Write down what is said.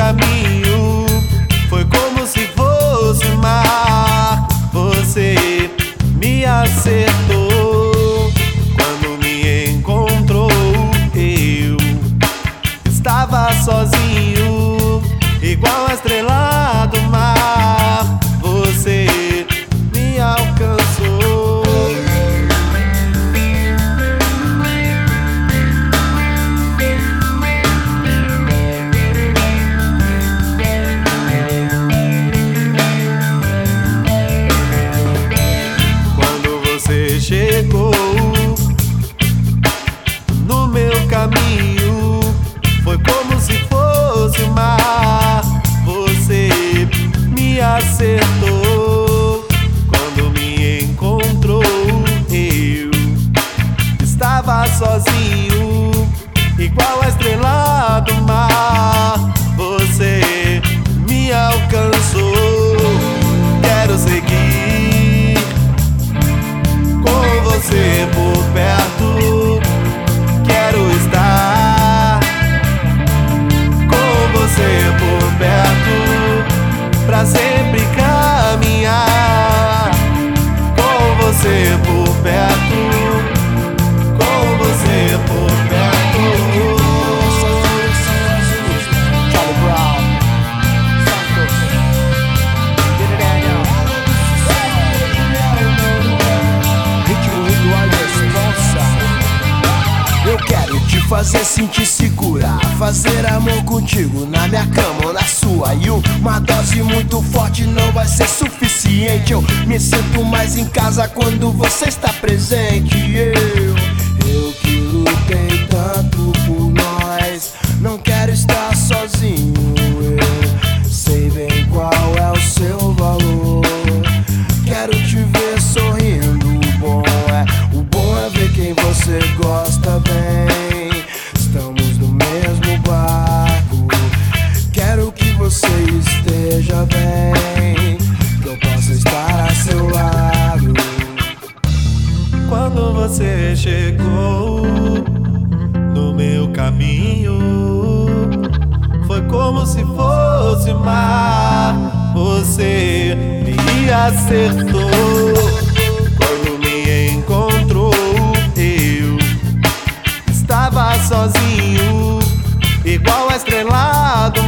caminho foi como se fosse o mar. Você me acertou quando me encontrou. Eu estava sozinho, igual a estrela do mar. Você me alcançou. Chegou no meu caminho, foi como se fosse o mar. Você me acertou quando me encontrou. Eu estava sozinho, igual a estrela do mar. Você me alcançou. Quero seguir com você por perto, quero estar com você por perto, pra sempre caminhar com você por perto, com você por perto. Charlie Brown, Santos, Billy Daniel, eu quero te fazer sentir segura, fazer amor contigo na minha cama ou na sua. E uma dose muito forte não vai ser suficiente. Eu me sinto mais em casa quando você está presente. Eu que lutei tanto por nós, não quero estar sozinho. Eu sei bem qual é o seu valor. Quero te ver sorrindo. O bom é ver quem você gosta bem. Estamos no mesmo barco. Quero que você esteja bem, que eu possa estar a seu lado. Quando você chegou no meu caminho, foi como se fosse o mar. Você me acertou quando me encontrou. Eu estava sozinho, igual a estrela do